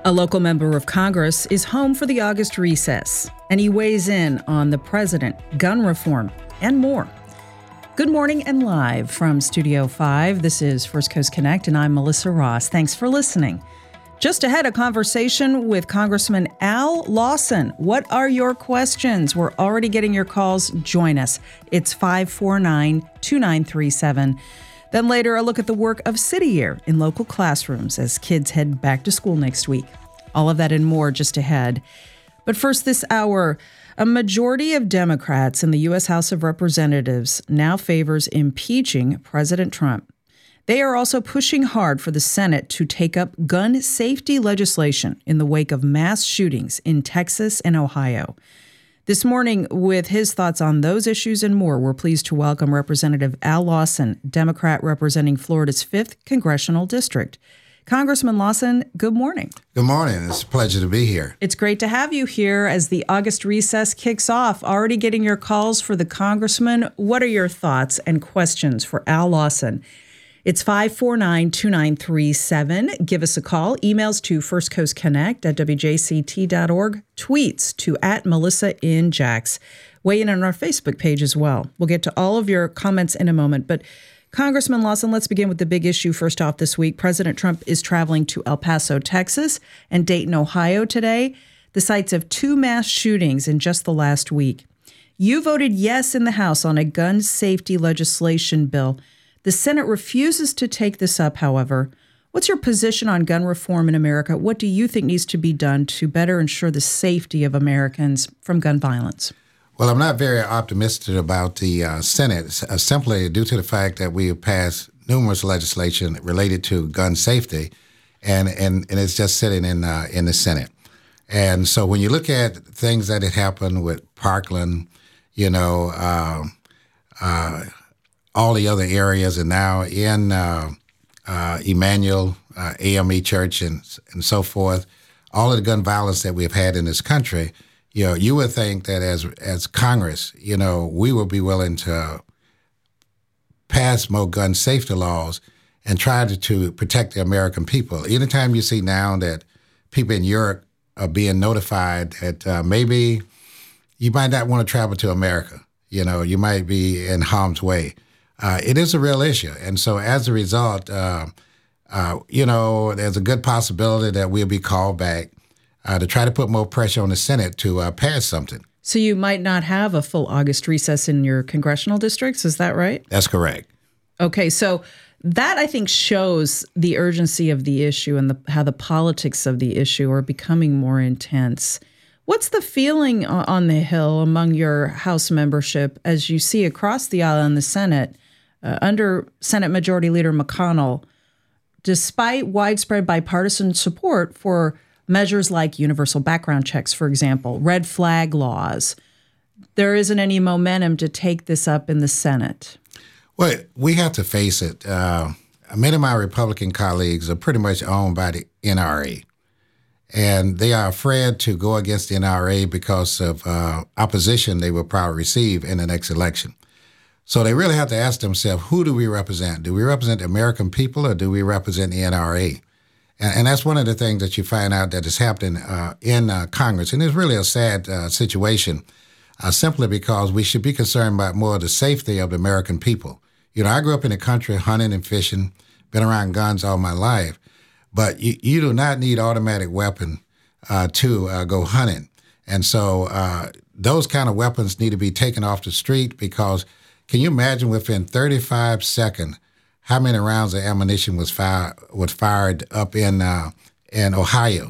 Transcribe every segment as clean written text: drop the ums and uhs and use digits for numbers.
A local member of Congress is home for the August recess, and he weighs in on the president, gun reform, and more. Good morning and live from Studio 5. This is First Coast Connect, and I'm Melissa Ross. Thanks for listening. Just ahead, a conversation with Congressman Al Lawson. What are your questions? We're already getting your calls. Join us. It's 549-2937. Then later, a look at the work of City Year in local classrooms as kids head back to school next week. All of that and more just ahead. But first this hour, a majority of Democrats in the U.S. House of Representatives now favors impeaching President Trump. They are also pushing hard for the Senate to take up gun safety legislation in the wake of mass shootings in Texas and Ohio. This morning, with his thoughts on those issues and more, we're pleased to welcome Representative Al Lawson, Democrat representing Florida's 5th Congressional District. Congressman Lawson, good morning. Good morning. It's a pleasure to be here. It's great to have you here as the August recess kicks off. Already getting your calls for the congressman. What are your thoughts and questions for Al Lawson? It's 549-2937. Give us a call. Emails to firstcoastconnect@wjct.org. Tweets to @MelissaInJax. Weigh in on our Facebook page as well. We'll get to all of your comments in a moment. But Congressman Lawson, let's begin with the big issue first off this week. President Trump is traveling to El Paso, Texas, and Dayton, Ohio today, the sites of 2 mass shootings in just the last week. You voted yes in the House on a gun safety legislation bill. The Senate refuses to take this up, however. What's your position on gun reform in America? What do you think needs to be done to better ensure the safety of Americans from gun violence? Well, I'm not very optimistic about the Senate, simply due to the fact that we have passed numerous legislation related to gun safety, and it's just sitting in the Senate. And so when you look at things that had happened with Parkland, all the other areas, and now in Emmanuel, AME Church, and so forth, all of the gun violence that we've had in this country, you would think that as Congress, we would be willing to pass more gun safety laws and try to protect the American people. Anytime you see now that people in Europe are being notified that maybe you might not want to travel to America, you might be in harm's way. It is a real issue. And so as a result, there's a good possibility that we'll be called back to try to put more pressure on the Senate to pass something. So you might not have a full August recess in your congressional districts, is that right? That's correct. Okay, so that I think shows the urgency of the issue and how the politics of the issue are becoming more intense. What's the feeling on the Hill among your House membership as you see across the aisle in the Senate under Senate Majority Leader McConnell, despite widespread bipartisan support for measures like universal background checks, for example, red flag laws, there isn't any momentum to take this up in the Senate? Well, we have to face it. Many of my Republican colleagues are pretty much owned by the NRA. And they are afraid to go against the NRA because of opposition they will probably receive in the next election. So they really have to ask themselves, who do we represent? Do we represent the American people or do we represent the NRA? And that's one of the things that you find out that is happening in Congress. And it's really a sad situation simply because we should be concerned about more of the safety of the American people. I grew up in the country hunting and fishing, been around guns all my life. But you do not need automatic weapon to go hunting. And so those kind of weapons need to be taken off the street because can you imagine within 35 seconds how many rounds of ammunition was fired up in Ohio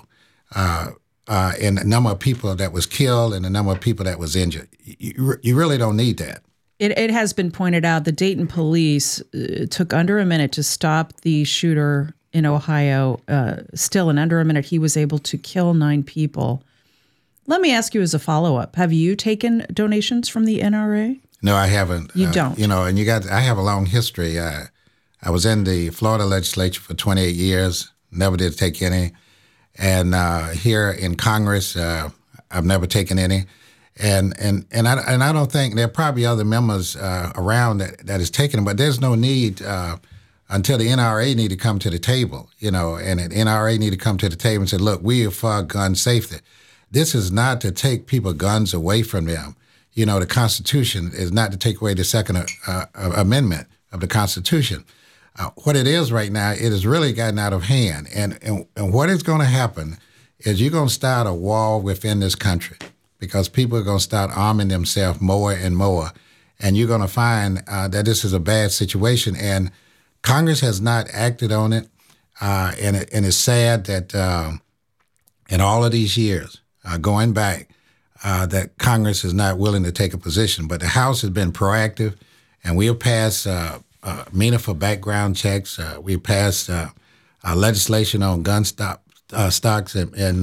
and the number of people that was killed and the number of people that was injured? You really don't need that. It has been pointed out the Dayton police took under a minute to stop the shooter in Ohio. Still in under a minute, he was able to kill 9 people. Let me ask you as a follow-up. Have you taken donations from the NRA? No, I haven't. You don't? And I have a long history. I was in the Florida legislature for 28 years, never did take any. And here in Congress, I've never taken any. And I don't think there are probably other members around that is taking them, but there's no need until the NRA need to come to the table, and the NRA need to come to the table and say, look, we are for gun safety. This is not to take people guns away from them. The Constitution is not to take away the Second Amendment of the Constitution. What it is right now, it has really gotten out of hand. And what is going to happen is you're going to start a war within this country because people are going to start arming themselves more and more. And you're going to find that this is a bad situation. And Congress has not acted on it. And it's sad that in all of these years, going back, that Congress is not willing to take a position. But the House has been proactive, and we have passed meaningful background checks. We passed legislation on gun stocks and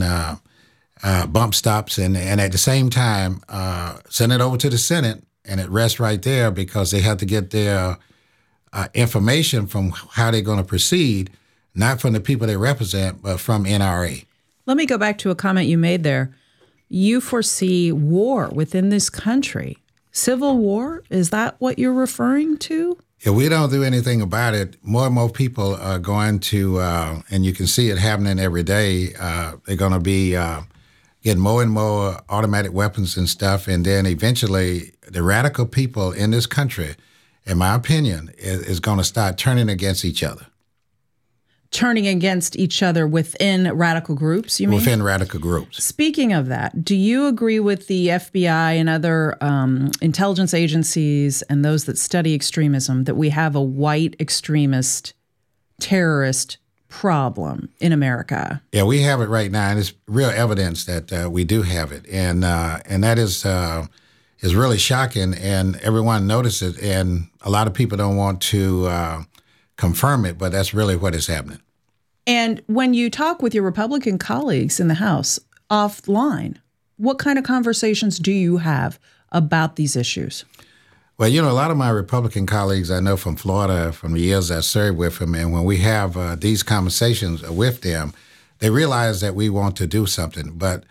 bump stops, and at the same time send it over to the Senate, and it rests right there because they have to get their information from how they're going to proceed, not from the people they represent, but from NRA. Let me go back to a comment you made there. You foresee war within this country. Civil war? Is that what you're referring to? If we don't do anything about it, more and more people are going to, and you can see it happening every day, they're going to be getting more and more automatic weapons and stuff. And then eventually the radical people in this country, in my opinion, is going to start turning against each other. Turning against each other within radical groups, you mean? Within radical groups. Speaking of that, do you agree with the FBI and other intelligence agencies and those that study extremism that we have a white extremist terrorist problem in America? Yeah, we have it right now, and it's real evidence that we do have it, and that is really shocking, and everyone notices it, and a lot of people don't want to confirm it, but that's really what is happening. And when you talk with your Republican colleagues in the House offline, what kind of conversations do you have about these issues? Well, a lot of my Republican colleagues I know from Florida, from the years I served with them, and when we have these conversations with them, they realize that we want to do something. But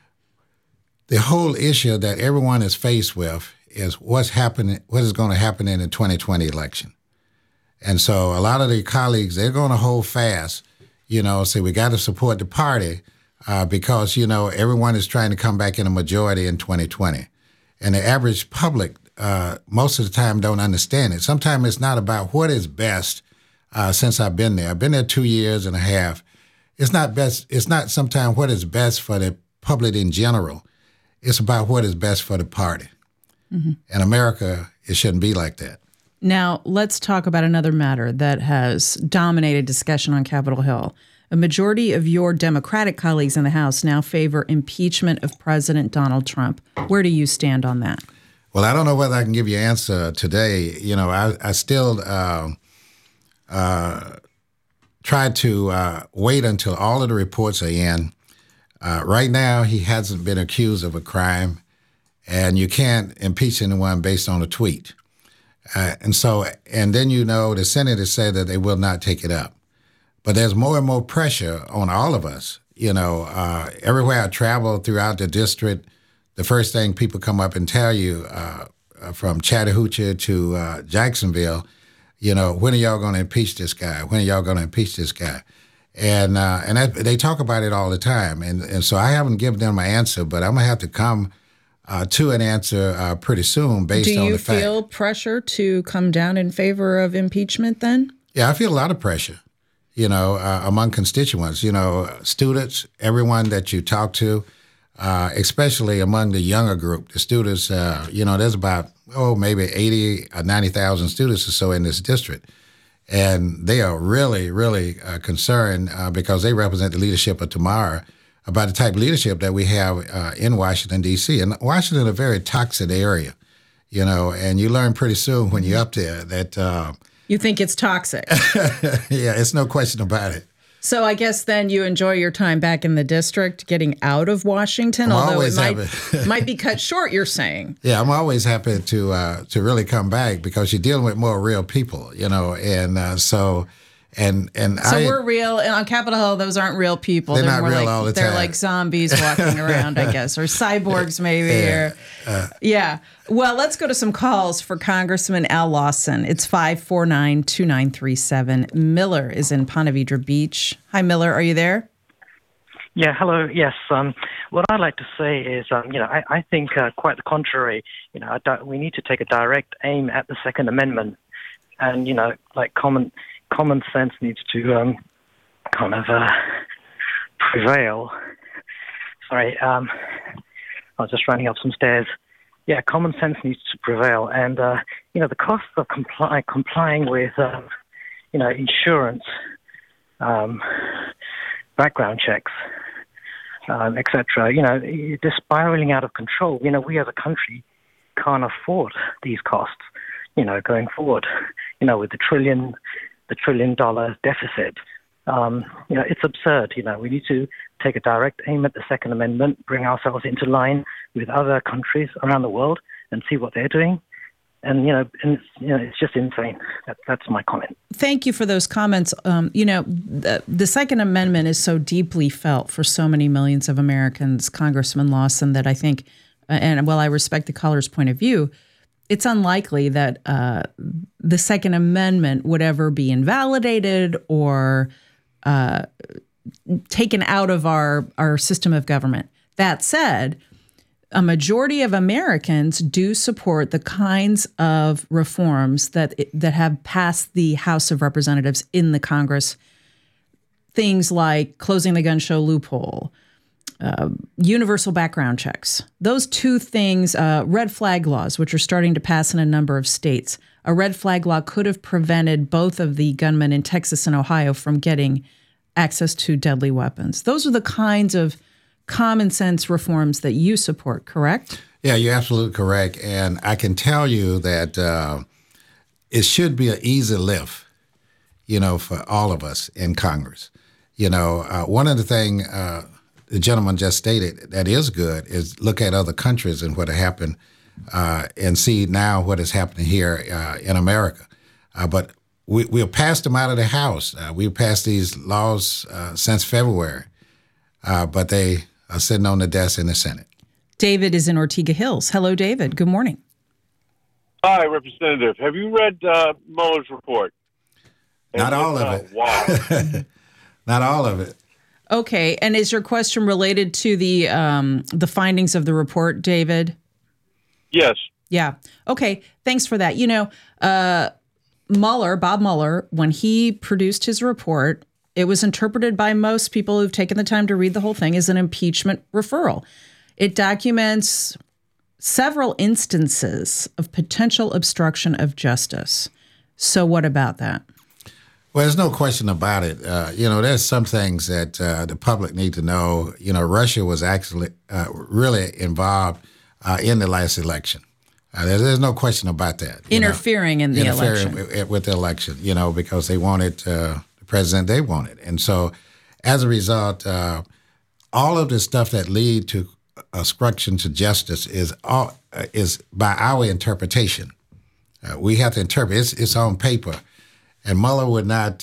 the whole issue that everyone is faced with is what is going to happen in the 2020 election. And so a lot of the colleagues, they're going to hold fast, say we got to support the party because, everyone is trying to come back in a majority in 2020. And the average public, most of the time, don't understand it. Sometimes it's not about what is best since I've been there. I've been there 2 years and a half. It's not best. It's not sometimes what is best for the public in general. It's about what is best for the party. Mm-hmm. In America, it shouldn't be like that. Now, let's talk about another matter that has dominated discussion on Capitol Hill. A majority of your Democratic colleagues in the House now favor impeachment of President Donald Trump. Where do you stand on that? Well, I don't know whether I can give you an answer today. I still try to wait until all of the reports are in. Right now, he hasn't been accused of a crime, and you can't impeach anyone based on a tweet. And then the Senate has said that they will not take it up. But there's more and more pressure on all of us. Everywhere I travel throughout the district, the first thing people come up and tell you from Chattahoochee to Jacksonville, when are y'all going to impeach this guy? When are y'all going to impeach this guy? And they talk about it all the time. And so I haven't given them my answer, but I'm going to have to come to an answer pretty soon based on the fact. Do you feel pressure to come down in favor of impeachment then? Yeah, I feel a lot of pressure, among constituents, students, everyone that you talk to, especially among the younger group, the students, there's about, maybe 80 or 90,000 students or so in this district. And they are really, really concerned because they represent the leadership of tomorrow about the type of leadership that we have in Washington, D.C. And Washington is a very toxic area, and you learn pretty soon when you're up there that... you think it's toxic. Yeah, it's no question about it. So I guess then you enjoy your time back in the district, getting out of Washington, although it might be cut short, you're saying. Yeah, I'm always happy to really come back because you're dealing with more real people, and So we're real, and on Capitol Hill, those aren't real people. They're not real like, all the time. They're like zombies walking around, I guess, or cyborgs maybe. Yeah. Well, let's go to some calls for Congressman Al Lawson. It's 549-2937. Miller is in Ponte Vedra Beach. Hi, Miller. Are you there? Yeah, hello. Yes. What I'd like to say is, I think quite the contrary. We need to take a direct aim at the Second Amendment, and like common sense needs to prevail. Sorry, I was just running up some stairs. Yeah, common sense needs to prevail, and the costs of complying with insurance, background checks, etc. They're spiraling out of control. We as a country can't afford these costs. Going forward, with the $1 trillion deficit. It's absurd. We need to take a direct aim at the Second Amendment, bring ourselves into line with other countries around the world, and see what they're doing. And it's just insane. That's my comment. Thank you for those comments. The Second Amendment is so deeply felt for so many millions of Americans, Congressman Lawson, that I think, and while I respect the caller's point of view, it's unlikely that the Second Amendment would ever be invalidated or taken out of our system of government. That said, a majority of Americans do support the kinds of reforms that have passed the House of Representatives in the Congress. Things like closing the gun show loophole, universal background checks. Those two things, red flag laws, which are starting to pass in a number of states. A red flag law could have prevented both of the gunmen in Texas and Ohio from getting access to deadly weapons. Those are the kinds of common sense reforms that you support, correct? Yeah, you're absolutely correct. And I can tell you that it should be an easy lift, for all of us in Congress. One of the things the gentleman just stated that is good is look at other countries and what happened and see now what is happening here in America. But we've passed them out of the House. We've passed these laws since February, but they are sitting on the desk in the Senate. David is in Ortega Hills. Hello, David. Good morning. Hi, Representative. Have you read Mueller's report? Not all of it. Why? Not all of it. Okay, and is your question related to the findings of the report, David? Yes. Yeah. Okay. Thanks for that. Bob Mueller, when he produced his report, it was interpreted by most people who've taken the time to read the whole thing as an impeachment referral. It documents several instances of potential obstruction of justice. So what about that? Well, there's no question about it. There's some things that the public need to know. Russia was actually really involved in the last election. There's no question about that. Interfering in the election. With the election, because they wanted the president they wanted. And so as a result, all of the stuff that lead to obstruction to justice is by our interpretation. We have to interpret. It's on paper. And Mueller would not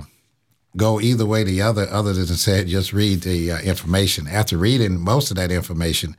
go either way the other than to say, just read the information. After reading most of that information,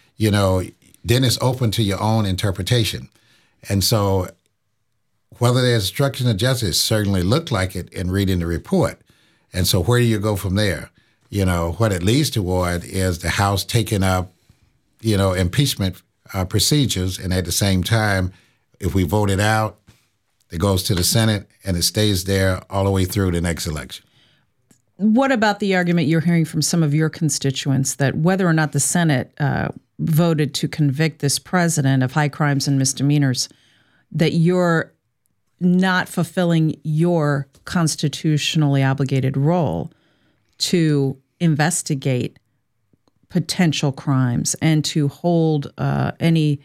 then it's open to your own interpretation. And so whether there's obstruction of justice certainly looked like it in reading the report. And so where do you go from there? What it leads toward is the House taking up, impeachment procedures. And at the same time, if we vote it out, it goes to the Senate and it stays there all the way through the next election. What about the argument you're hearing from some of your constituents that whether or not the Senate voted to convict this president of high crimes and misdemeanors, that you're not fulfilling your constitutionally obligated role to investigate potential crimes and to hold any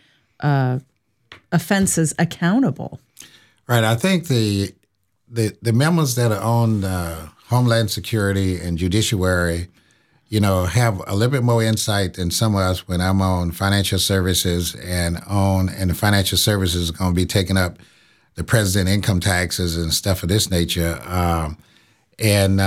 offenses accountable? Right. I think the members that are on Homeland Security and Judiciary, have a little bit more insight than some of us when I'm on financial services and the financial services is going to be taking up the president income taxes and stuff of this nature. and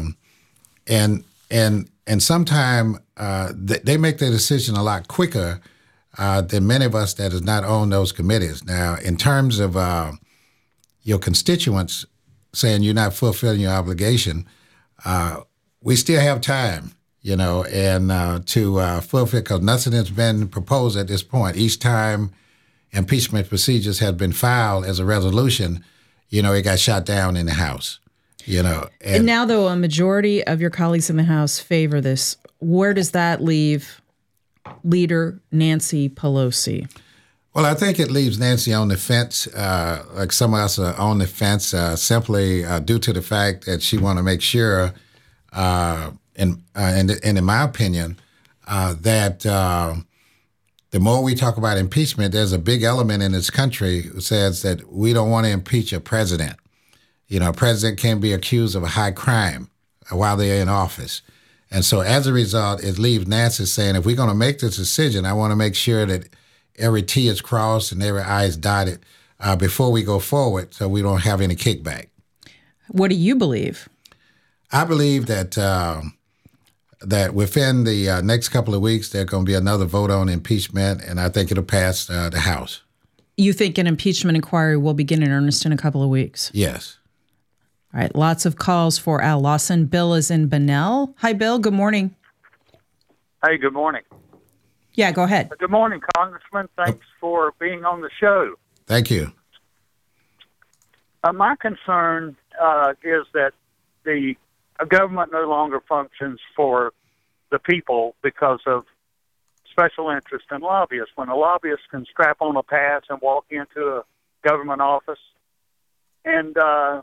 sometimes they make their decision a lot quicker than many of us that is not on those committees. Now, in terms of your constituents saying you're not fulfilling your obligation, we still have time, and to fulfill, because nothing has been proposed at this point. Each time impeachment procedures have been filed as a resolution, it got shot down in the House, And now, though, a majority of your colleagues in the House favor this. Where does that leave Leader Nancy Pelosi? Well, I think it leaves Nancy on the fence, like some of us are on the fence, simply due to the fact that she want to make sure, in my opinion, that the more we talk about impeachment, there's a big element in this country who says that we don't want to impeach a president. A president can't be accused of a high crime while they're in office. And so as a result, it leaves Nancy saying, if we're going to make this decision, I want to make sure that every T is crossed and every I is dotted before we go forward, so we don't have any kickback. What do you believe? I believe that that within the next couple of weeks, there's going to be another vote on impeachment, and I think it'll pass the House. You think an impeachment inquiry will begin in earnest in a couple of weeks? Yes. All right, lots of calls for Al Lawson. Bill is in Bunnell. Hi, Bill. Good morning. Hey, good morning. Yeah, go ahead. Good morning, Congressman. Thanks for being on the show. Thank you. My concern is that the government no longer functions for the people because of special interest and lobbyists. When a lobbyist can strap on a pass and walk into a government office and,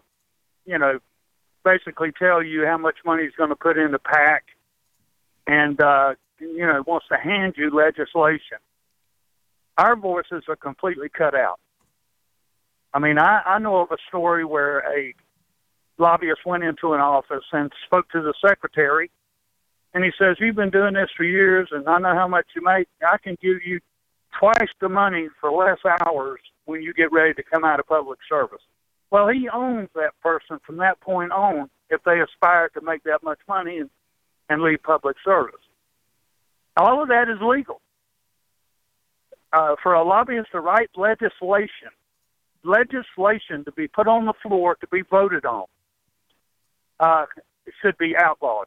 basically tell you how much money he's going to put in the PAC and, wants to hand you legislation, our voices are completely cut out. I mean, I know of a story where a lobbyist went into an office and spoke to the secretary, and he says, you've been doing this for years, and I know how much you make. I can give you twice the money for less hours when you get ready to come out of public service. Well, he owns that person from that point on if they aspire to make that much money and leave public service. All of that is legal. For a lobbyist to write legislation to be put on the floor to be voted on, it should be outlawed.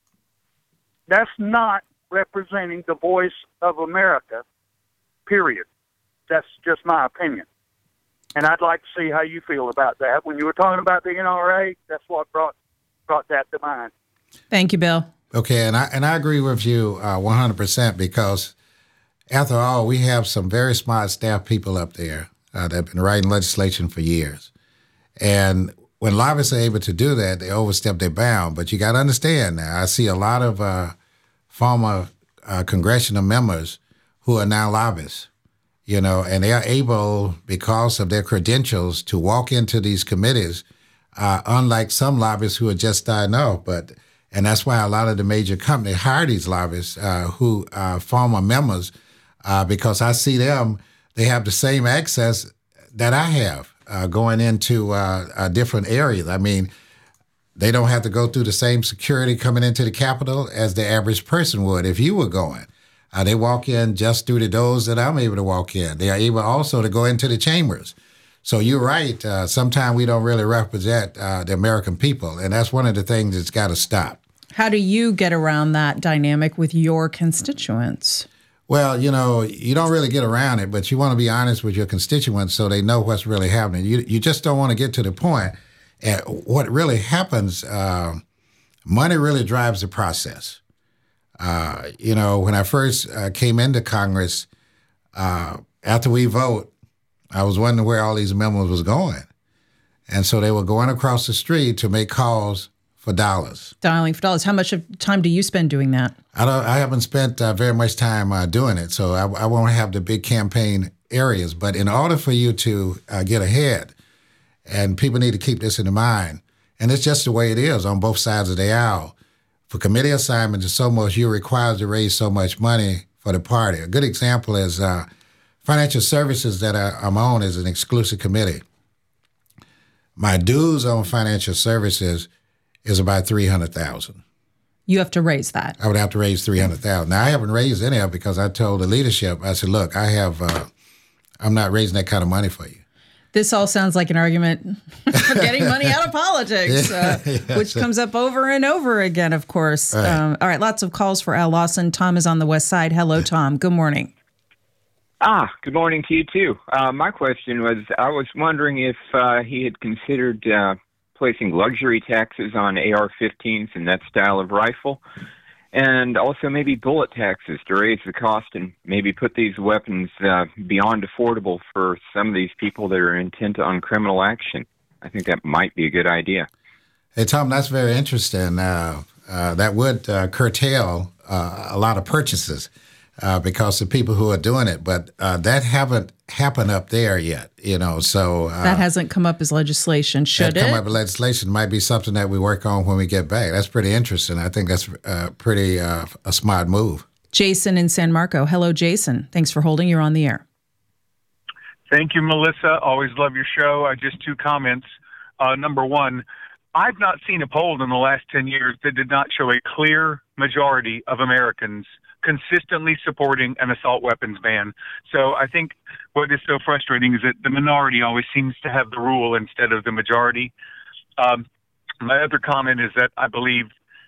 That's not representing the voice of America, period. That's just my opinion. And I'd like to see how you feel about that. When you were talking about the NRA, that's what brought that to mind. Thank you, Bill. Okay, and I agree with you 100% because, after all, we have some very smart staff people up there that have been writing legislation for years. And when lobbyists are able to do that, they overstep their bound. But you got to understand now, I see a lot of former congressional members who are now lobbyists, and they are able, because of their credentials, to walk into these committees, unlike some lobbyists who are just starting off. And that's why a lot of the major companies hire these lobbyists who are former members, because I see them, they have the same access that I have going into different areas. I mean, they don't have to go through the same security coming into the Capitol as the average person would if you were going. They walk in just through the doors that I'm able to walk in. They are able also to go into the chambers. So you're right. Sometimes we don't really represent the American people, and that's one of the things that's got to stop. How do you get around that dynamic with your constituents? Well, you don't really get around it, but you want to be honest with your constituents so they know what's really happening. You just don't want to get to the point. What really happens, money really drives the process. When I first came into Congress, after we vote, I was wondering where all these memos was going. And so they were going across the street to make calls for dollars. Dialing for dollars. How much time do you spend doing that? I haven't spent very much time doing it, so I won't have the big campaign areas. But in order for you to get ahead, and people need to keep this in mind, and it's just the way it is on both sides of the aisle. For committee assignments, it's so much, you're required to raise so much money for the party. A good example is financial services that I'm on is an exclusive committee. My dues on financial services is about $300,000. You have to raise that. I would have to raise $300,000. Now I haven't raised any of it because I told the leadership, I said, look, I'm not raising that kind of money for you. This all sounds like an argument for getting money out of politics, which comes up over and over again, of course. Right. All right, lots of calls for Al Lawson. Tom is on the west side. Hello, Tom. Good morning. Good morning to you, too. My question was, I was wondering if he had considered placing luxury taxes on AR-15s and that style of rifle, and also maybe bullet taxes to raise the cost and maybe put these weapons beyond affordable for some of these people that are intent on criminal action. I think that might be a good idea. Hey, Tom, that's very interesting. That would curtail a lot of purchases because the people who are doing it, but that haven't happened up there yet, so... that hasn't come up as legislation, should it? Come up as legislation might be something that we work on when we get back. That's pretty interesting. I think that's pretty a smart move. Jason in San Marco. Hello, Jason. Thanks for holding. You're on the air. Thank you, Melissa. Always love your show. Just 2 comments. Number one, I've not seen a poll in the last 10 years that did not show a clear majority of Americans consistently supporting an assault weapons ban. So I think what is so frustrating is that the minority always seems to have the rule instead of the majority. My other comment is that I believe,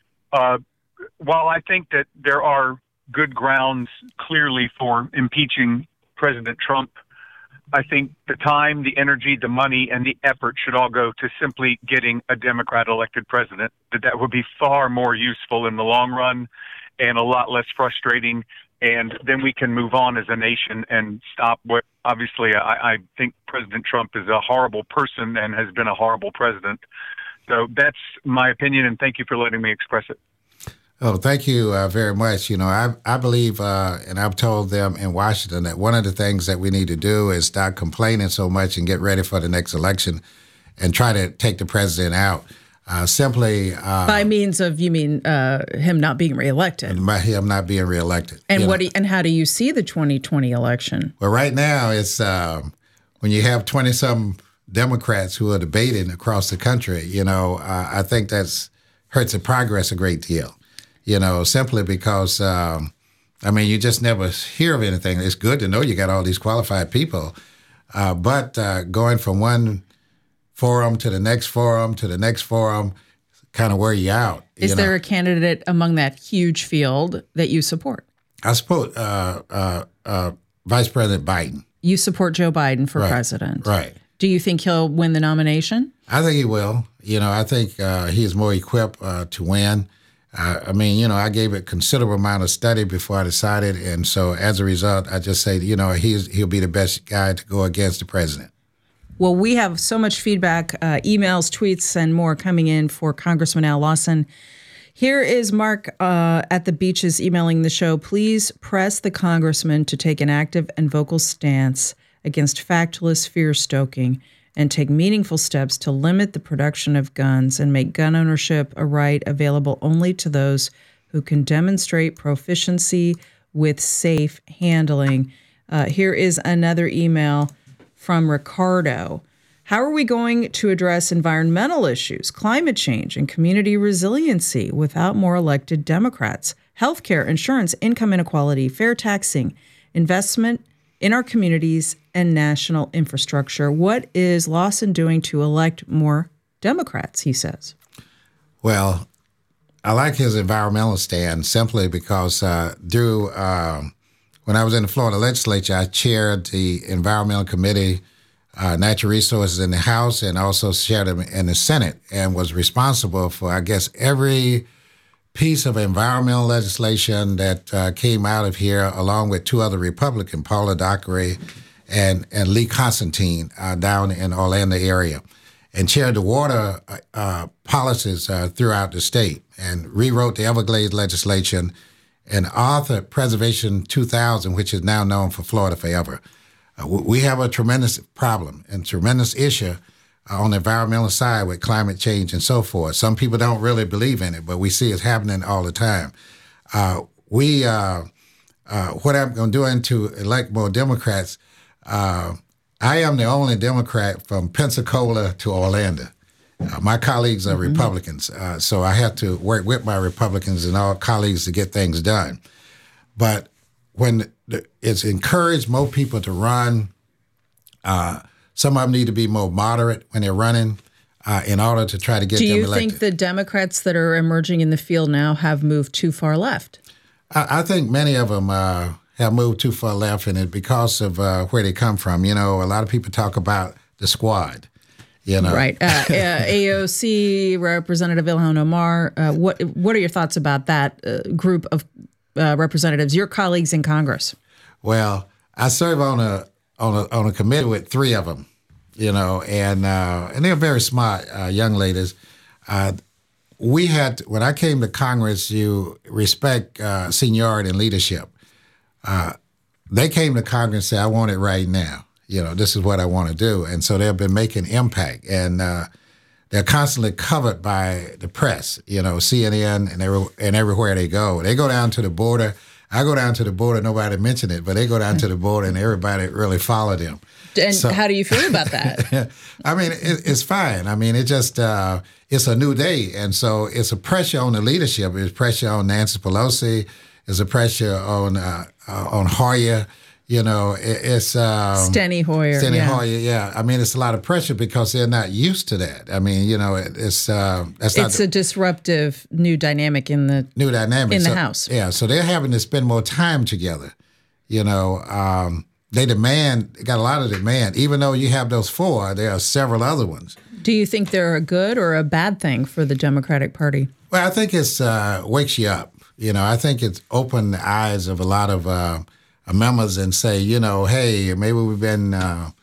while I think that there are good grounds clearly for impeaching President Trump, I think the time, the energy, the money, and the effort should all go to simply getting a Democrat elected president. That would be far more useful in the long run and a lot less frustrating. And then we can move on as a nation and stop what, obviously, I think President Trump is a horrible person and has been a horrible president. So that's my opinion, and thank you for letting me express it. Oh, thank you very much. I believe, and I've told them in Washington, that one of the things that we need to do is stop complaining so much and get ready for the next election and try to take the president out. Simply by means of, you mean him not being reelected? By him not being reelected. And and how do you see the 2020 election? Well, right now it's when you have 20-some Democrats who are debating across the country. I think that's hurts the progress a great deal. Simply because you just never hear of anything. It's good to know you got all these qualified people, but going from one forum to the next forum to the next forum kind of wear you out. Is there a candidate among that huge field that you support? I support Vice President Biden. You support Joe Biden for president. Right. Do you think he'll win the nomination? I think he will. I think he's more equipped to win. I gave it considerable amount of study before I decided. And so as a result, I just say, he'll be the best guy to go against the president. Well, we have so much feedback, emails, tweets, and more coming in for Congressman Al Lawson. Here is Mark at the Beaches emailing the show. Please press the congressman to take an active and vocal stance against factless fear-stoking and take meaningful steps to limit the production of guns and make gun ownership a right available only to those who can demonstrate proficiency with safe handling. Here is another email from Ricardo. How are we going to address environmental issues, climate change, and community resiliency without more elected Democrats? Healthcare, insurance, income inequality, fair taxing, investment in our communities, and national infrastructure. What is Lawson doing to elect more Democrats, he says? Well, I like his environmental stand simply because when I was in the Florida legislature, I chaired the Environmental Committee, Natural Resources in the House, and also chaired them in the Senate, and was responsible for, I guess, every piece of environmental legislation that came out of here, along with 2 other Republicans, Paula Dockery and Lee Constantine, down in Orlando area, and chaired the water policies throughout the state, and rewrote the Everglades legislation, and authored Preservation 2000, which is now known for Florida Forever. We have a tremendous problem and tremendous issue on the environmental side with climate change and so forth. Some people don't really believe in it, but we see it happening all the time. What I'm going to do to elect more Democrats, I am the only Democrat from Pensacola to Orlando. My colleagues are Republicans, so I have to work with my Republicans and all colleagues to get things done. But when it's encouraged more people to run, some of them need to be more moderate when they're running in order to try to get them elected. Do you think the Democrats that are emerging in the field now have moved too far left? I think many of them have moved too far left, and it's because of where they come from. You know, a lot of people talk about the squad. You know. Right. AOC, Representative Ilhan Omar. What are your thoughts about that group of representatives, your colleagues in Congress? Well, I serve on a committee with three of them, you know, and they're very smart young ladies. When I came to Congress, you respect seniority and leadership. They came to Congress and said, "I want it right now. You know, this is what I want to do." And so they've been making impact, and they're constantly covered by the press, you know, CNN and everywhere they go. They go down to the border. I go down to the border, nobody mentioned it, but they go down to the border and everybody really follow them. And so, how do you feel about that? I mean, it's fine. I mean, it's a new day. And so it's a pressure on the leadership. It's pressure on Nancy Pelosi. It's a pressure on Hoyer. You know, it's Steny Hoyer. Hoyer, yeah. I mean, it's a lot of pressure because they're not used to that. I mean, you know, it's a disruptive new dynamic in the the House. Yeah, so they're having to spend more time together. You know, they got a lot of demand. Even though you have those four, there are several other ones. Do you think they're a good or a bad thing for the Democratic Party? Well, I think it's wakes you up. You know, I think it's opened the eyes of a lot of members and say, you know, hey, maybe we've been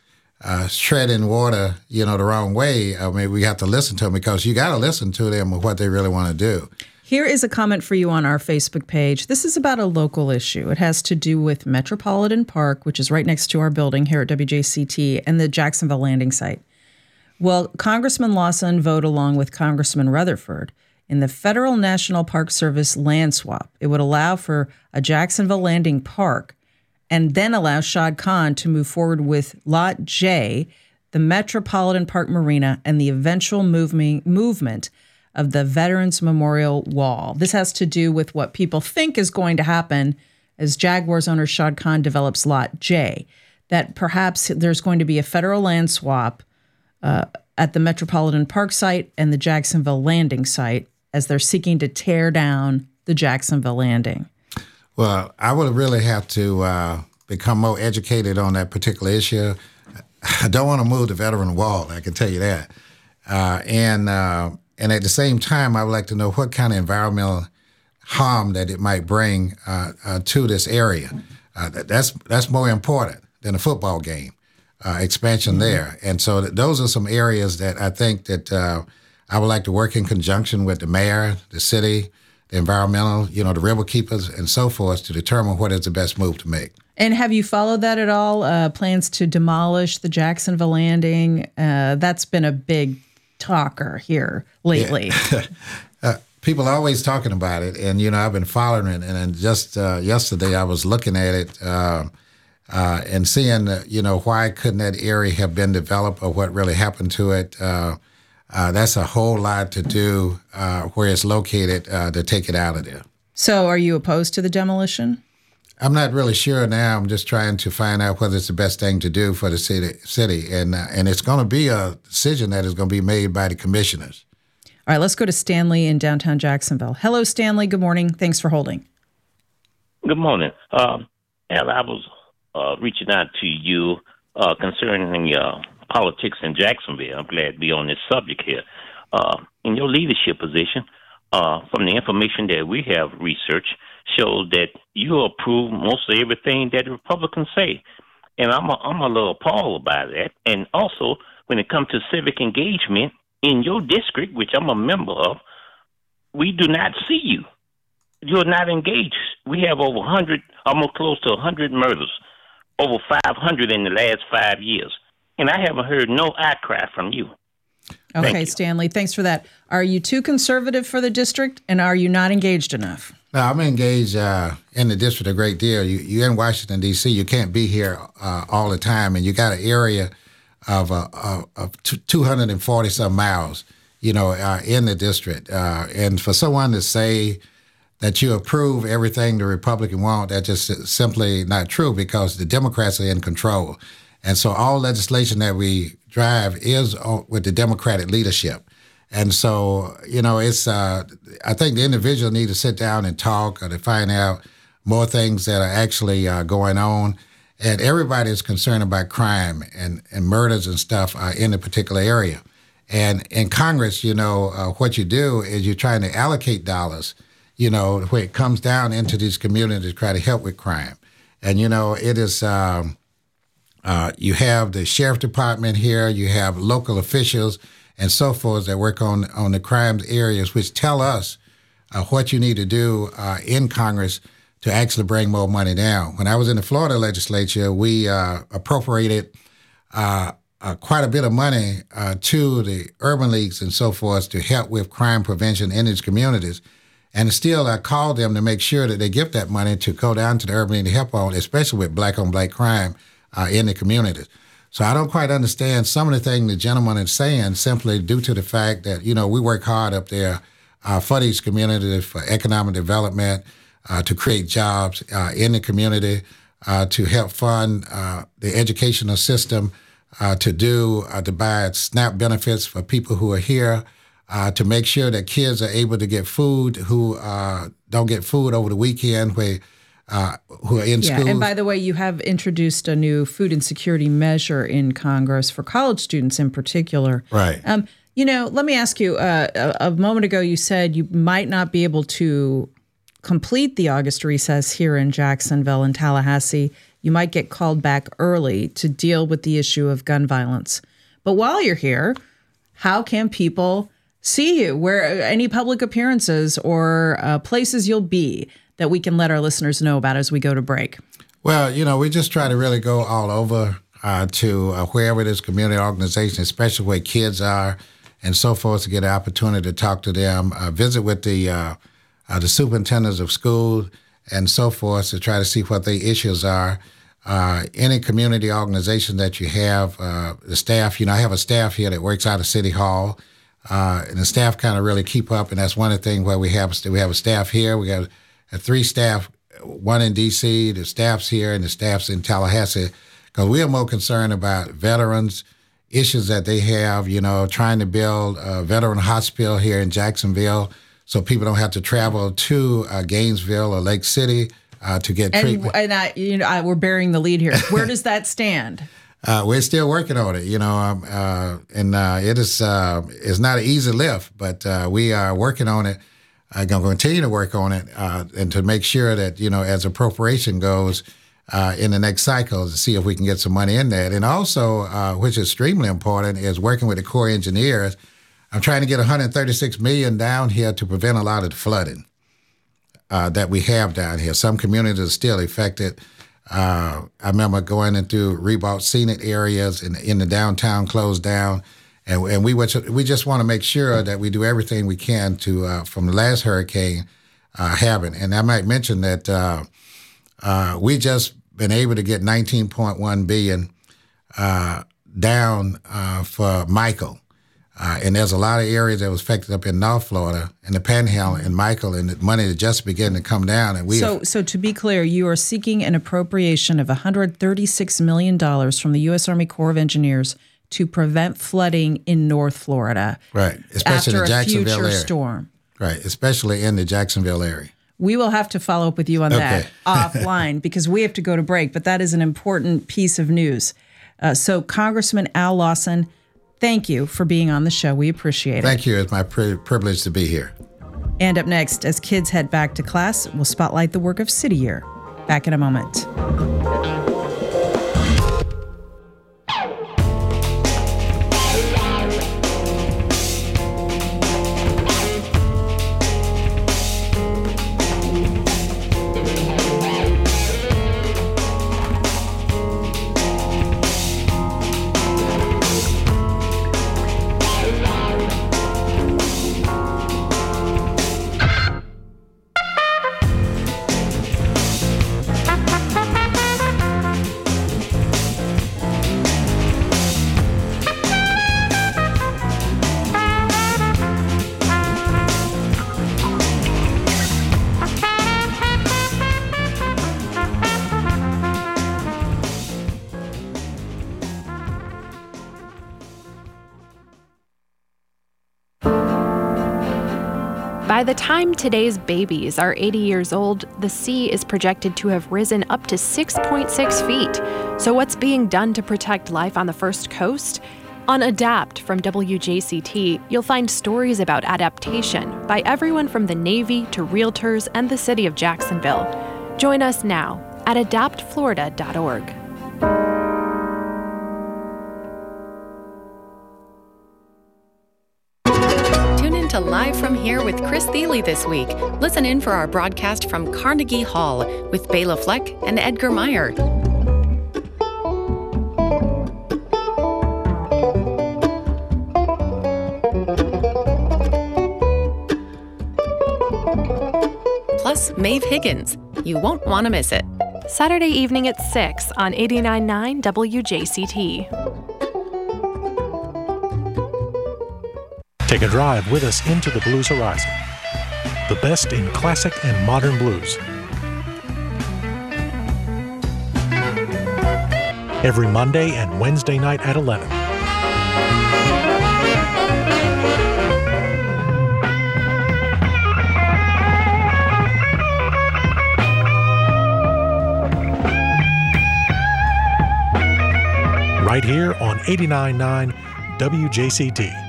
treading water, you know, the wrong way. Maybe we have to listen to them, because you got to listen to them with what they really want to do. Here is a comment for you on our Facebook page. This is about a local issue. It has to do with Metropolitan Park, which is right next to our building here at WJCT, and the Jacksonville landing site. Well, Congressman Lawson voted along with Congressman Rutherford in the Federal National Park Service land swap. It would allow for a Jacksonville landing park and then allow Shad Khan to move forward with Lot J, the Metropolitan Park Marina, and the eventual movement of the Veterans Memorial Wall. This has to do with what people think is going to happen as Jaguars owner Shad Khan develops Lot J, that perhaps there's going to be a federal land swap at the Metropolitan Park site and the Jacksonville landing site as they're seeking to tear down the Jacksonville landing. Well, I would really have to become more educated on that particular issue. I don't want to move the veteran wall, I can tell you that. And at the same time, I would like to know what kind of environmental harm that it might bring to this area. That's more important than a football game, expansion there. And so those are some areas that I think that I would like to work in conjunction with the mayor, the city, the environmental, you know, the river keepers and so forth to determine what is the best move to make. And have you followed that at all? Plans to demolish the Jacksonville landing? That's been a big talker here lately. Yeah. People are always talking about it. And, you know, I've been following it. And just yesterday I was looking at it and seeing, you know, why couldn't that area have been developed or what really happened to it. That's a whole lot to do where it's located to take it out of there. So are you opposed to the demolition? I'm not really sure now. I'm just trying to find out whether it's the best thing to do for the city. And it's going to be a decision that is going to be made by the commissioners. All right, let's go to Stanley in downtown Jacksonville. Hello, Stanley. Good morning. Thanks for holding. Good morning. Al, I was reaching out to you concerning politics in Jacksonville. I'm glad to be on this subject here. In your leadership position, from the information that we have researched, shows that you approve most of everything that the Republicans say. And I'm a little appalled by that. And also, when it comes to civic engagement in your district, which I'm a member of, we do not see you. You're not engaged. We have over 100, almost close to 100 murders, over 500 in the last 5 years. And I haven't heard no outcry from you. Okay, Stanley, thanks for that. Are you too conservative for the district, and are you not engaged enough? No, I'm engaged in the district a great deal. You're in Washington, D.C. You can't be here all the time, and you got an area of 240-some miles. in the district. And for someone to say that you approve everything the Republican want, that's just simply not true, because the Democrats are in control. And so all legislation that we drive is with the Democratic leadership. And so, it's I think the individual need to sit down and talk or to find out more things that are actually going on. And everybody is concerned about crime and murders and stuff in a particular area. And in Congress, what you do is you're trying to allocate dollars, where it comes down into these communities to try to help with crime. And, it is, you have the sheriff department here, you have local officials and so forth that work on the crime areas, which tell us what you need to do in Congress to actually bring more money down. When I was in the Florida legislature, we appropriated quite a bit of money to the urban leagues and so forth to help with crime prevention in these communities. And still, I called them to make sure that they give that money to go down to the urban league to help on, especially with black-on-black crime in the communities. So I don't quite understand some of the things the gentleman is saying, simply due to the fact that, we work hard up there for these communities, for economic development, to create jobs in the community, to help fund the educational system, to buy SNAP benefits for people who are here, to make sure that kids are able to get food who don't get food over the weekend, who are in school. And by the way, you have introduced a new food insecurity measure in Congress for college students in particular. Right. Let me ask you, a moment ago you said you might not be able to complete the August recess here in Jacksonville and Tallahassee. You might get called back early to deal with the issue of gun violence. But while you're here, how can people see you? Where any public appearances or places you'll be that we can let our listeners know about as we go to break? Well, we just try to really go all over to wherever there's community organization, especially where kids are and so forth, to get an opportunity to talk to them, visit with the superintendents of school and so forth to try to see what their issues are. Any community organization that you have, the staff, I have a staff here that works out of City Hall, and the staff kind of really keep up, and that's one of the things where we have a staff here. We have 3 staff, one in D.C., the staff's here, and the staff's in Tallahassee, because we are more concerned about veterans, issues that they have, trying to build a veteran hospital here in Jacksonville so people don't have to travel to Gainesville or Lake City to get treatment. And we're bearing the lead here. Where does that stand? We're still working on it, and it is it's not an easy lift, but we are working on it. I'm going to continue to work on it and to make sure that, as appropriation goes in the next cycle, to see if we can get some money in that. And also, which is extremely important, is working with the Corps of Engineers. I'm trying to get $136 million down here to prevent a lot of the flooding that we have down here. Some communities are still affected. I remember going into Ribault scenic areas in the downtown closed down. And we just want to make sure that we do everything we can to, from the last hurricane, happen. And I might mention that we just been able to get $19.1 billion down for Michael. And there's a lot of areas that was affected up in North Florida and the Panhandle and Michael, and the money is just beginning to come down. And So to be clear, you are seeking an appropriation of $136 million from the U.S. Army Corps of Engineers to prevent flooding in North Florida. Right, especially in the Jacksonville after a future area. Storm. Right, especially in the Jacksonville area. We will have to follow up with you on that offline because we have to go to break, but that is an important piece of news. So Congressman Al Lawson, thank you for being on the show. We appreciate it. Thank you. It's my privilege to be here. And up next, as kids head back to class, we'll spotlight the work of City Year. Back in a moment. By the time today's babies are 80 years old, the sea is projected to have risen up to 6.6 feet. So what's being done to protect life on the First Coast? On Adapt from WJCT, you'll find stories about adaptation by everyone from the Navy to realtors and the city of Jacksonville. Join us now at adaptflorida.org. To Live from Here with Chris Thiele this week. Listen in for our broadcast from Carnegie Hall with Bela Fleck and Edgar Meyer. Plus, Maeve Higgins. You won't want to miss it. Saturday evening at 6 on 89.9 WJCT. Take a drive with us into the blues horizon. The best in classic and modern blues. Every Monday and Wednesday night at 11. Right here on 89.9 WJCT.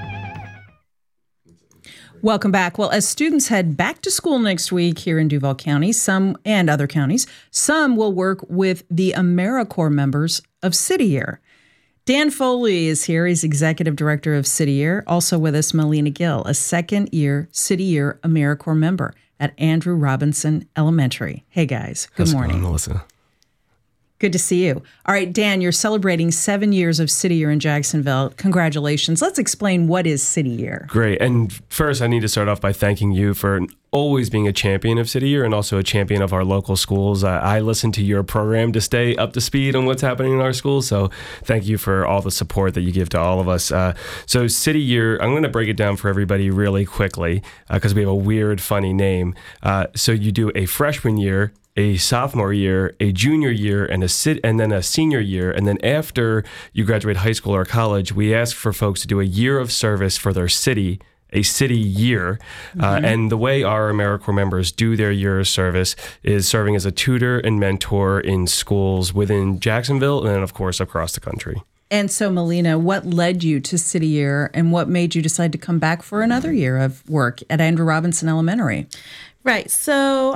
Welcome back. Well, as students head back to school next week here in Duval County, some and other counties, some will work with the AmeriCorps members of City Year. Dan Foley is here. He's executive director of City Year. Also with us, Melina Gill, a second-year City Year AmeriCorps member at Andrew Robinson Elementary. Hey, guys. Good morning. How's it going, Melissa? Good to see you. All right, Dan, you're celebrating 7 years of City Year in Jacksonville. Congratulations. Let's explain what is City Year. Great. And first, I need to start off by thanking you for always being a champion of City Year and also a champion of our local schools. I listen to your program to stay up to speed on what's happening in our schools. So thank you for all the support that you give to all of us. So City Year, I'm going to break it down for everybody really quickly because we have a weird, funny name. So you do a freshman year, a sophomore year, a junior year, and then a senior year. And then after you graduate high school or college, we ask for folks to do a year of service for their city, a city year. And the way our AmeriCorps members do their year of service is serving as a tutor and mentor in schools within Jacksonville and then, of course, across the country. And so, Melina, what led you to City Year and what made you decide to come back for another year of work at Andrew Robinson Elementary? Right. So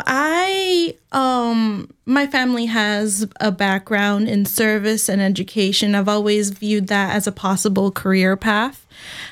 my family has a background in service and education. I've always viewed that as a possible career path.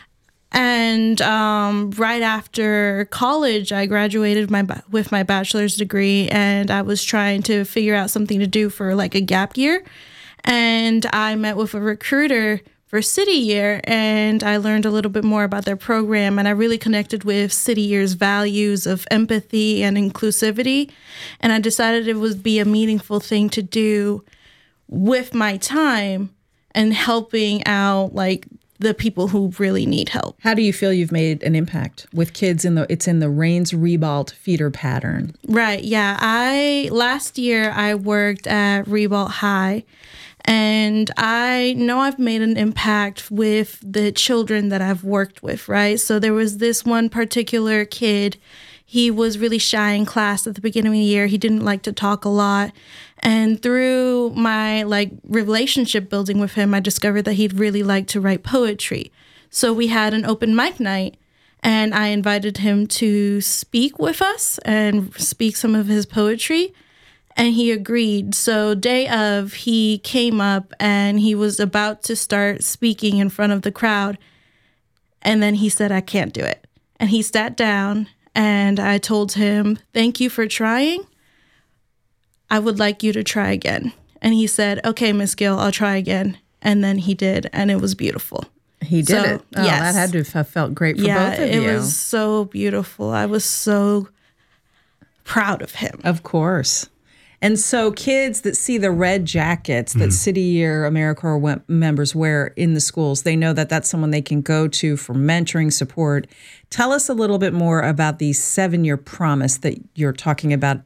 And right after college, I graduated with my bachelor's degree, and I was trying to figure out something to do for like a gap year. And I met with a recruiter for City Year, and I learned a little bit more about their program, and I really connected with City Year's values of empathy and inclusivity, and I decided it would be a meaningful thing to do with my time and helping out like the people who really need help. How do you feel you've made an impact with kids it's in the Rains-Ribault feeder pattern? Right, yeah. Last year I worked at Ribault High, and I know I've made an impact with the children that I've worked with, right? So there was this one particular kid. He was really shy in class at the beginning of the year. He didn't like to talk a lot. And through my relationship building with him, I discovered that he'd really like to write poetry. So we had an open mic night, and I invited him to speak with us and speak some of his poetry. And he agreed. So day of, he came up and he was about to start speaking in front of the crowd. And then he said, I can't do it. And he sat down, and I told him, thank you for trying. I would like you to try again. And he said, okay, Miss Gill, I'll try again. And then he did, and it was beautiful. He did it. Oh, yes. That had to have felt great for both of you. Yeah, it was so beautiful. I was so proud of him. Of course. And so kids that see the red jackets that City Year AmeriCorps members wear in the schools, they know that that's someone they can go to for mentoring support. Tell us a little bit more about the 7-year promise that you're talking about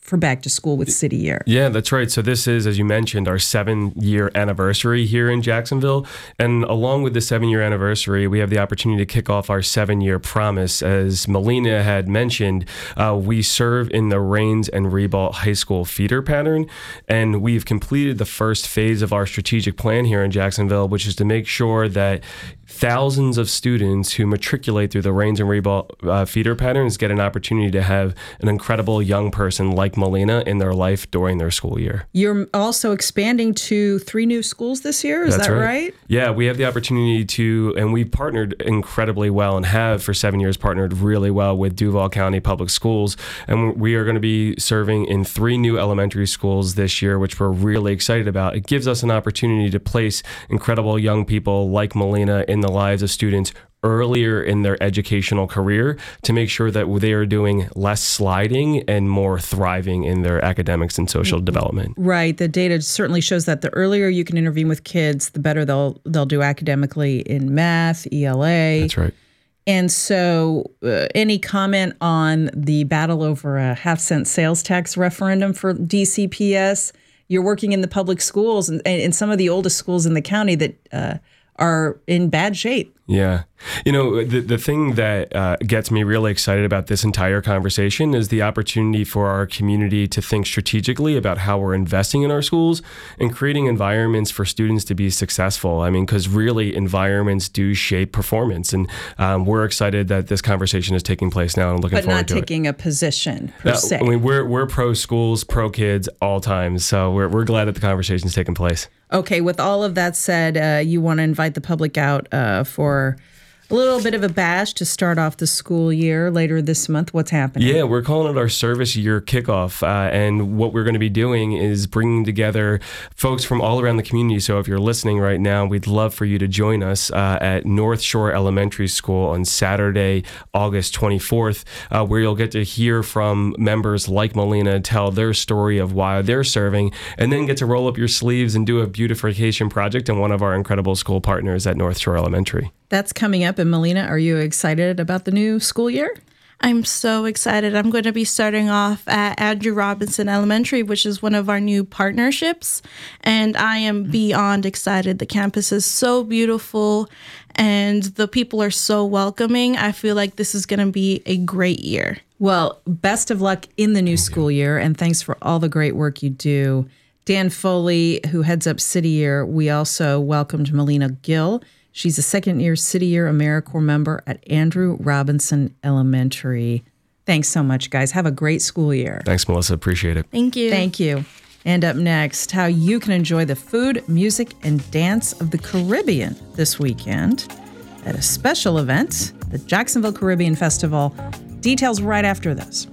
for Back to School with City Year. Yeah, that's right. So this is, as you mentioned, our 7-year anniversary here in Jacksonville. And along with the 7-year anniversary, we have the opportunity to kick off our 7-year promise. As Melina had mentioned, we serve in the Rains and Ribault High School feeder pattern. And we've completed the first phase of our strategic plan here in Jacksonville, which is to make sure that thousands of students who matriculate through the Rains and Ribault feeder patterns get an opportunity to have an incredible young person like Melina in their life during their school year. You're also expanding to 3 new schools this year, is that right? Yeah, we have the opportunity to, and we've partnered incredibly well and have for 7 years partnered really well with Duval County Public Schools. And we are going to be serving in 3 new elementary schools this year, which we're really excited about. It gives us an opportunity to place incredible young people like Melina in the lives of students earlier in their educational career to make sure that they are doing less sliding and more thriving in their academics and social development. Right. The data certainly shows that the earlier you can intervene with kids, the better they'll do academically in math, ELA. That's right. And so any comment on the battle over a half-cent sales tax referendum for DCPS? You're working in the public schools and some of the oldest schools in the county that are in bad shape. Yeah. You know, the thing that gets me really excited about this entire conversation is the opportunity for our community to think strategically about how we're investing in our schools and creating environments for students to be successful. I mean, because really environments do shape performance. And we're excited that this conversation is taking place now and looking forward to it. But not taking a position per se. I mean, we're pro schools, pro kids all times. So we're glad that the conversation is taking place. Okay, with all of that said, you want to invite the public out for a little bit of a bash to start off the school year later this month. What's happening? Yeah, we're calling it our service year kickoff. And what we're going to be doing is bringing together folks from all around the community. So if you're listening right now, we'd love for you to join us at North Shore Elementary School on Saturday, August 24th, where you'll get to hear from members like Melina tell their story of why they're serving, and then get to roll up your sleeves and do a beautification project in one of our incredible school partners at North Shore Elementary. That's coming up. And Melina, are you excited about the new school year? I'm so excited. I'm going to be starting off at Andrew Robinson Elementary, which is one of our new partnerships. And I am beyond excited. The campus is so beautiful and the people are so welcoming. I feel like this is going to be a great year. Well, best of luck in the new school year. And thanks for all the great work you do. Dan Foley, who heads up City Year, we also welcomed Melina Gill. She's a second-year City Year AmeriCorps member at Andrew Robinson Elementary. Thanks so much, guys. Have a great school year. Thanks, Melissa. Appreciate it. Thank you. Thank you. And up next, how you can enjoy the food, music, and dance of the Caribbean this weekend at a special event, the Jacksonville Caribbean Festival. Details right after this.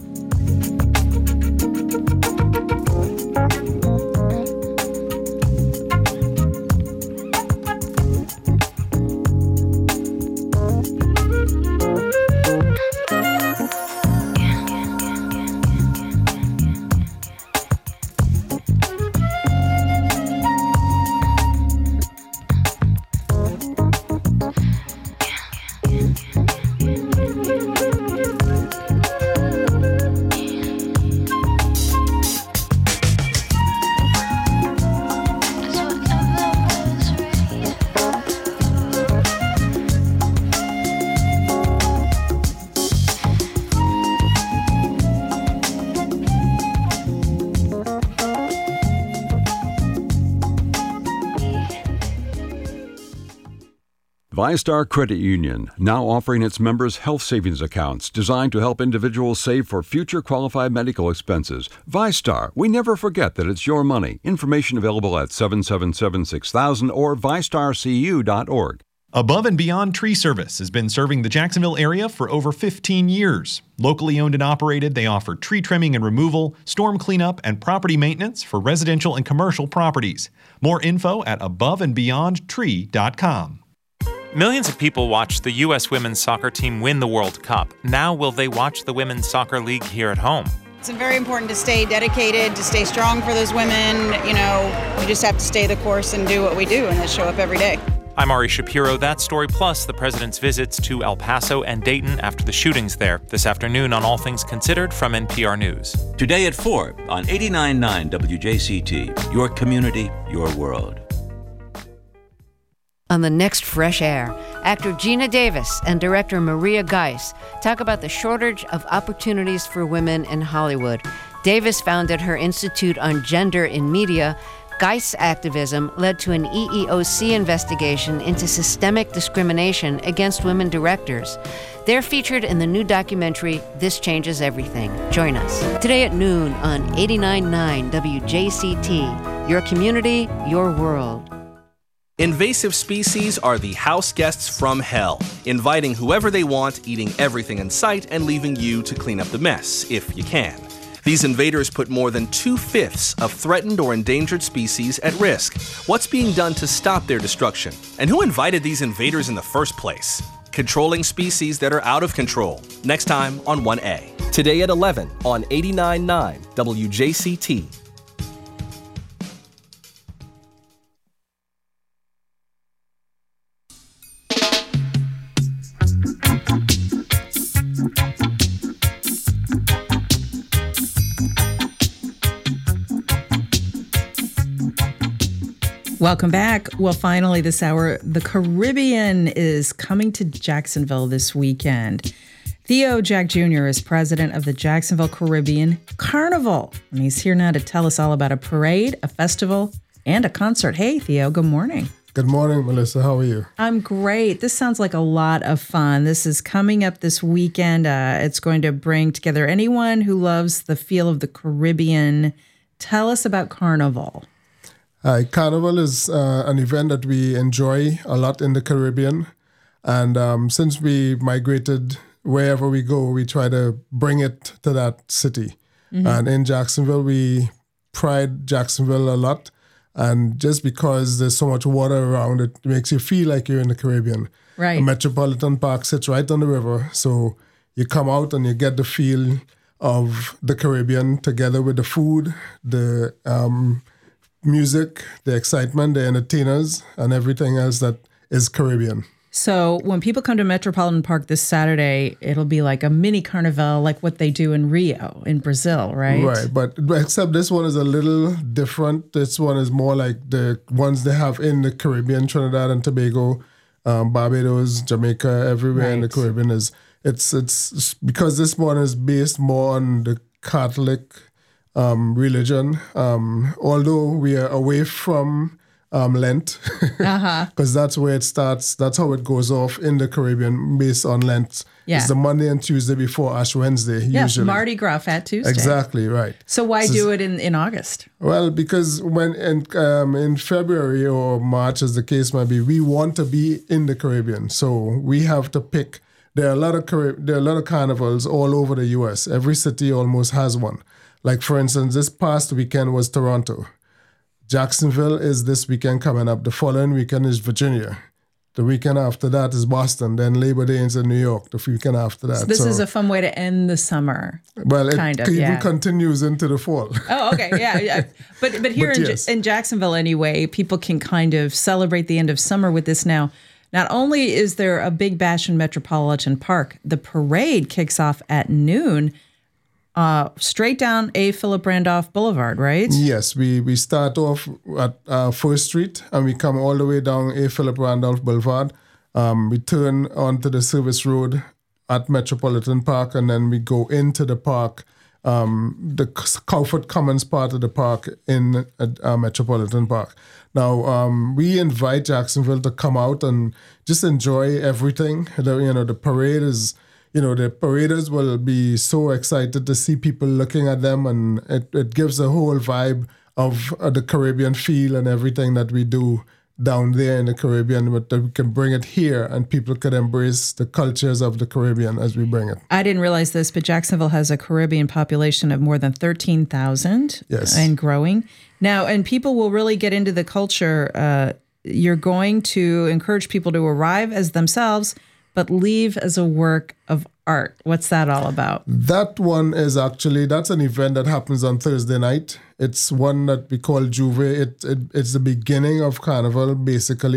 ViStar Credit Union, now offering its members health savings accounts designed to help individuals save for future qualified medical expenses. ViStar, we never forget that it's your money. Information available at 777-6000 or vistarcu.org. Above and Beyond Tree Service has been serving the Jacksonville area for over 15 years. Locally owned and operated, they offer tree trimming and removal, storm cleanup, and property maintenance for residential and commercial properties. More info at aboveandbeyondtree.com. Millions of people watched the U.S. women's soccer team win the World Cup. Now will they watch the Women's Soccer League here at home? It's very important to stay dedicated, to stay strong for those women. You know, we just have to stay the course and do what we do and then show up every day. I'm Ari Shapiro. That story plus the president's visits to El Paso and Dayton after the shootings there this afternoon on All Things Considered from NPR News. Today at 4 on 89.9 WJCT, your community, your world. On the next Fresh Air, actor Gina Davis and director Maria Geiss talk about the shortage of opportunities for women in Hollywood. Davis founded her Institute on Gender in Media. Geiss' activism led to an EEOC investigation into systemic discrimination against women directors. They're featured in the new documentary, This Changes Everything. Join us today at noon on 89.9 WJCT. Your community, your world. Invasive species are the house guests from hell, inviting whoever they want, eating everything in sight, and leaving you to clean up the mess, if you can. These invaders put more than 2/5 of threatened or endangered species at risk. What's being done to stop their destruction? And who invited these invaders in the first place? Controlling species that are out of control. Next time on 1A. Today at 11 on 89.9 WJCT. Welcome back. Well, finally this hour, the Caribbean is coming to Jacksonville this weekend. Theo Jack Jr. is president of the Jacksonville Caribbean Carnival, and he's here now to tell us all about a parade, a festival, and a concert. Hey, Theo, good morning. Good morning, Melissa. How are you? I'm great. This sounds like a lot of fun. This is coming up this weekend. It's going to bring together anyone who loves the feel of the Caribbean. Tell us about Carnival. Carnival is an event that we enjoy a lot in the Caribbean. And since we migrated, wherever we go, we try to bring it to that city. Mm-hmm. And in Jacksonville, we pride Jacksonville a lot. And just because there's so much water around, it makes you feel like you're in the Caribbean. Right. The Metropolitan Park sits right on the river. So you come out and you get the feel of the Caribbean together with the food, the music, the excitement, the entertainers, and everything else that is Caribbean. So when people come to Metropolitan Park this Saturday, it'll be like a mini carnival, like what they do in Rio, in Brazil, right? Right, but except this one is a little different. This one is more like the ones they have in the Caribbean, Trinidad and Tobago, Barbados, Jamaica, everywhere in the Caribbean. It's because this one is based more on the Catholic religion, although we are away from Lent, because that's where it starts. That's how it goes off in the Caribbean, based on Lent. Yeah. It's the Monday and Tuesday before Ash Wednesday, yes, usually. Mardi Gras, Fat Tuesday. Exactly, right. So why do it in August? Well, because when in February or March, as the case might be, we want to be in the Caribbean. So we have to pick. There are a lot of carnivals all over the U.S. Every city almost has one. Like, for instance, this past weekend was Toronto. Jacksonville is this weekend coming up. The following weekend is Virginia. The weekend after that is Boston. Then Labor Day is in New York, the weekend after that. So this is a fun way to end the summer. Well, it even continues into the fall. Oh, okay. Yeah. But here in Jacksonville anyway, people can kind of celebrate the end of summer with this now. Not only is there a big bash in Metropolitan Park, the parade kicks off at noon. Straight down A. Philip Randolph Boulevard, right? Yes, we start off at 1st Street and we come all the way down A. Philip Randolph Boulevard. We turn onto the service road at Metropolitan Park and then we go into the park, the Cowfoot Commons part of the park in Metropolitan Park. Now, we invite Jacksonville to come out and just enjoy everything. The parade is... the paraders will be so excited to see people looking at them, and it gives a whole vibe of the Caribbean feel and everything that we do down there in the Caribbean, but that we can bring it here and people can embrace the cultures of the Caribbean as we bring it. I didn't realize this, but Jacksonville has a Caribbean population of more than 13,000 and growing. Now, and people will really get into the culture. You're going to encourage people to arrive as themselves, but leave as a work of art. What's that all about? That one is that's an event that happens on Thursday night. It's one that we call Juve. It's the beginning of Carnival, basically.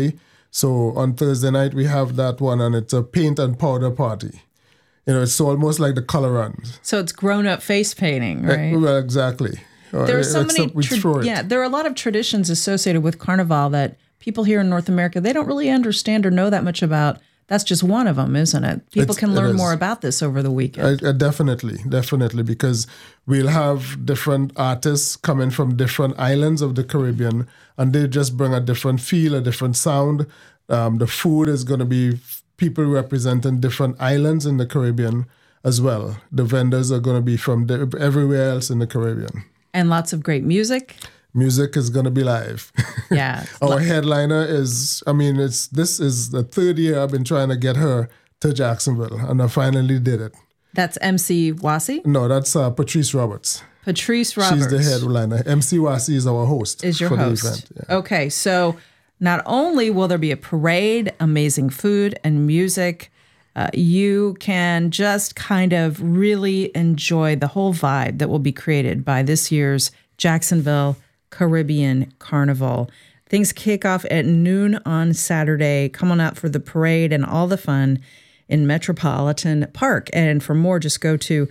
So on Thursday night, we have that one, and it's a paint and powder party. It's almost like the color runs. So it's grown-up face painting, right? Well, exactly. There are so many. There are a lot of traditions associated with Carnival that people here in North America, they don't really understand or know that much about. That's just one of them, isn't it? People can learn more about this over the weekend. Definitely, because we'll have different artists coming from different islands of the Caribbean, and they just bring a different feel, a different sound. The food is going to be people representing different islands in the Caribbean as well. The vendors are going to be from everywhere else in the Caribbean. And lots of great music. Music is going to be live. Yeah. Our headliner is, this is the third year I've been trying to get her to Jacksonville, and I finally did it. That's MC Wasi? No, that's Patrice Roberts. Patrice Roberts. She's the headliner. MC Wasi is our host. Is your host. The event. Yeah. Okay, so not only will there be a parade, amazing food and music, you can just kind of really enjoy the whole vibe that will be created by this year's Jacksonville Caribbean Carnival. Things kick off at noon on Saturday. Come on out for the parade and all the fun in Metropolitan Park. And for more, just go to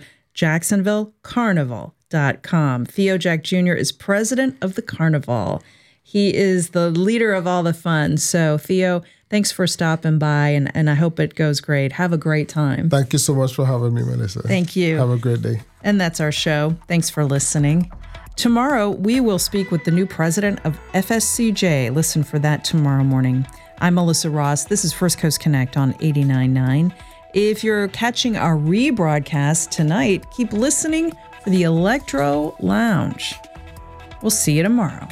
jacksonvillecarnival.com. Theo Jack Jr. is president of the Carnival. He is the leader of all the fun. So, Theo, thanks for stopping by, and I hope it goes great. Have a great time. Thank you so much for having me, Melissa. Thank you. Have a great day. And that's our show. Thanks for listening. Tomorrow, we will speak with the new president of FSCJ. Listen for that tomorrow morning. I'm Melissa Ross. This is First Coast Connect on 89.9. If you're catching our rebroadcast tonight, keep listening for the Electro Lounge. We'll see you tomorrow.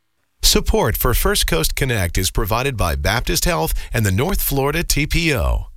Support for First Coast Connect is provided by Baptist Health and the North Florida TPO.